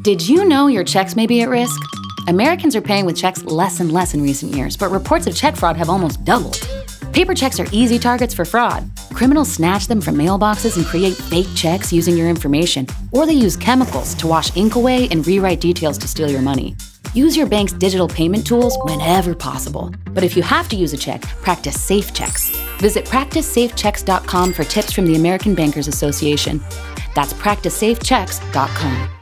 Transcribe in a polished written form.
Did you know your checks may be at risk? Americans are paying with checks less and less in recent years, but reports of check fraud have almost doubled. Paper checks are easy targets for fraud. Criminals snatch them from mailboxes and create fake checks using your information, or they use chemicals to wash ink away and rewrite details to steal your money. Use your bank's digital payment tools whenever possible. But if you have to use a check, practice safe checks. Visit practicesafechecks.com for tips from the American Bankers Association. That's practicesafechecks.com.